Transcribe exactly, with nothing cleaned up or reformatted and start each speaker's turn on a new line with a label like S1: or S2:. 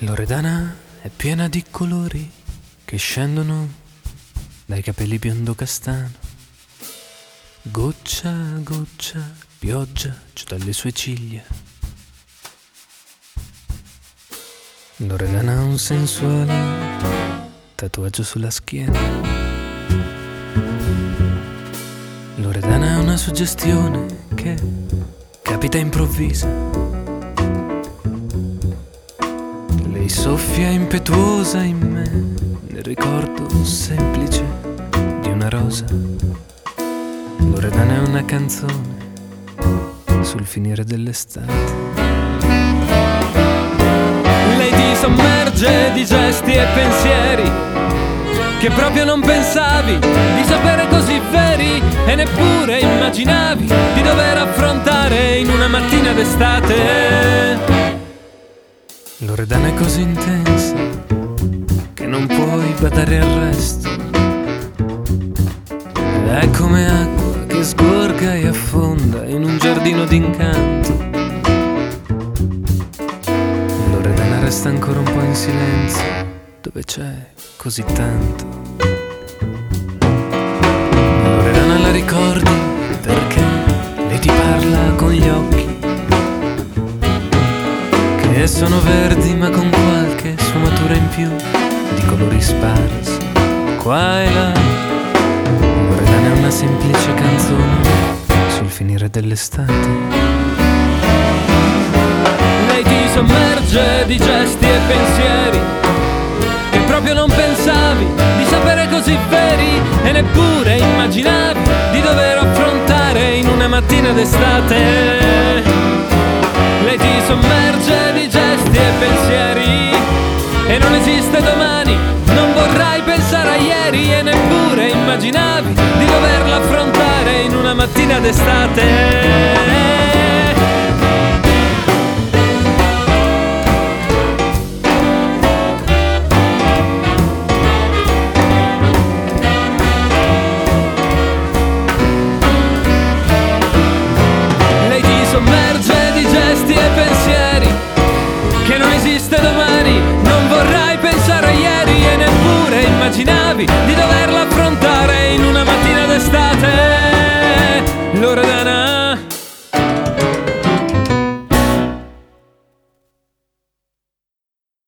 S1: Loredana è piena di colori che scendono dai capelli biondo castano. Goccia a goccia, pioggia giù dalle sue ciglia. Loredana ha un sensuale tatuaggio sulla schiena. Loredana ha una suggestione che capita improvvisa. Lei soffia impetuosa in me nel ricordo semplice di una rosa. Loredana è una canzone sul finire dell'estate.
S2: Lei ti sommerge di gesti e pensieri che proprio non pensavi di sapere così veri e neppure immaginavi di dover affrontare in una mattina d'estate.
S1: Loredana è così intensa che non puoi badare al resto. È come acqua che sgorga e affonda in un giardino d'incanto. Loredana resta ancora un po' in silenzio dove c'è così tanto. Loredana la ricordi perché lei ti parla con gli occhi che sono verdi ma con qualche sfumatura in più di colori sparsi qua e là. Loredana è una semplice canzone sul finire dell'estate.
S2: Lei ti sommerge di gesti e pensieri che proprio non pensavi di sapere così veri e neppure immaginavi di dover affrontare in una mattina d'estate. Lei ti sommerge di gesti e pensieri e non esiste domani, non vorrai pensare a ieri e neppure immaginavi di doverla affrontare in una mattina d'estate. Che non esiste domani, non vorrai pensare a ieri e neppure immaginavi di dover